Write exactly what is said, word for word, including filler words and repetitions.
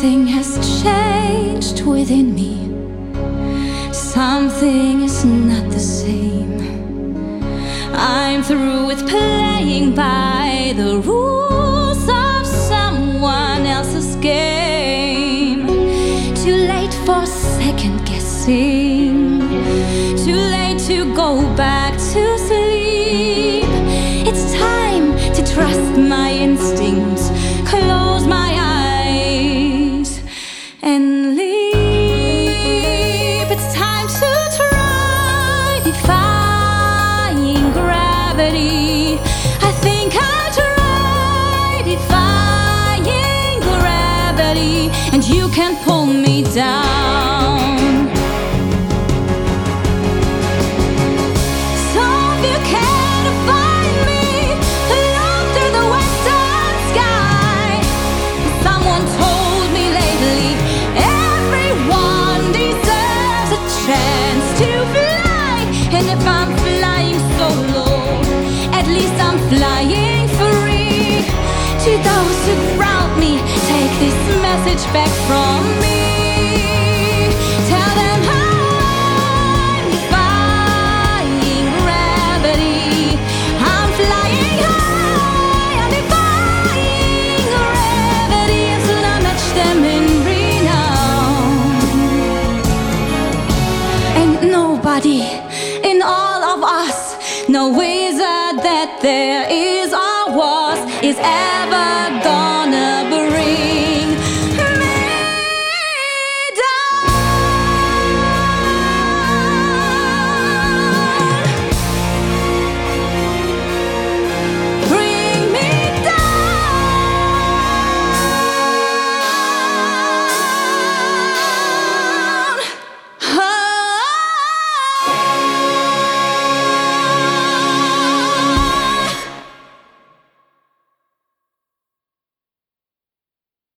Something has changed within me. Something is not the same. I'm through with playing by the rules of someone else's game. Too late for second guessing. Too late to go back to sleep. It's time to trust my instincts, close my eyes and leave. It's time to try defying gravity. I think I'll try defying gravity, and you can pull me down. So if you can't find me, look through the western sky. Someone told me lately, everyone deserves a chance to fly. And if I'm flying solo, at least I'm flying free. To those who ground me, take this message back from me. Tell them how I'm defying gravity. I'm flying high, I'm defying gravity. As long as I match them in renown. Ain't nobody in all of us, no wizard that there is or was, is ever